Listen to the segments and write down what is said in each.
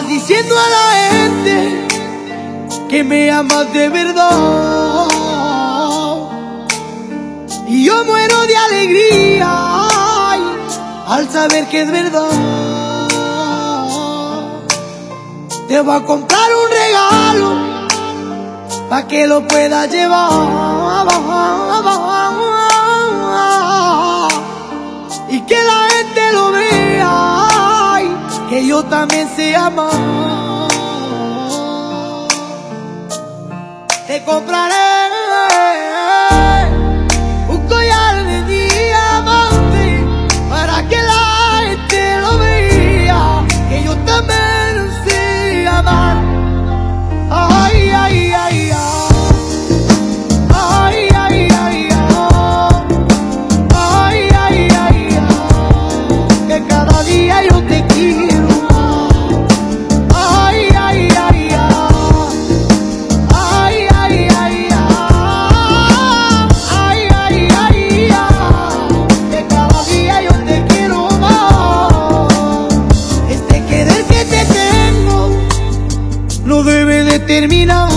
Vas diciendo a la gente que me amas de verdad, y yo muero de alegría, ay, al saber que es verdad. Te voy a comprar un regalo pa' que lo puedas llevar y que la gente lo vea, ay, que yo también sé amar. Te compraré un collar de diamante para que la gente lo vea, que yo también sé amar. Ay, ay, ay, ay. Ay, ay, ay, ay, ay, ay, ay, que cada día yo te quiero. Ay, ay, ay, ay, ay, ay, ay, ay, ay, que cada día yo te quiero más. Este querer que te tengo no debe de terminar,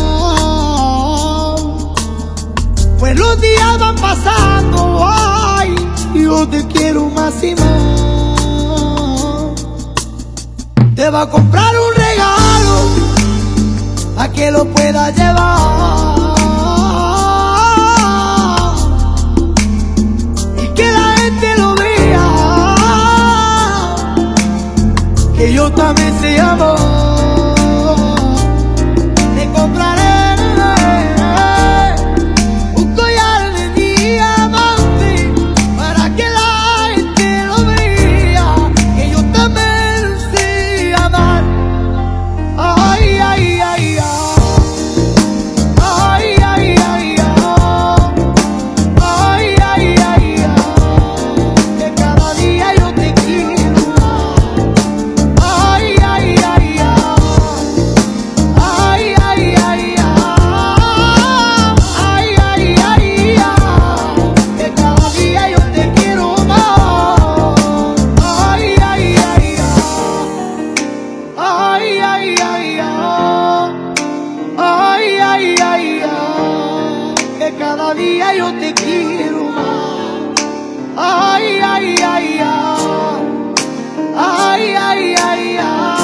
pues los días van pasando, ay, y yo te quiero más y más. Te va a comprar un regalo a que lo puedas llevar y que la gente lo vea, que yo también sé amar. Te compraré un collar de diamante para que la gente lo vea, que yo también sé amar. Ay, ay, ay, ay, ay, ay, ay, ay, ay, que cada día yo te quiero. Ay, ay, ay, ay, ay, ay, ay, ay, ay, que cada día yo te quiero más. Ay, ay, ay, ay, ay, ay, ay, ay, ay, que cada día yo te quiero más. Ay, ay, ay, ay, ay, ay, ay, ay.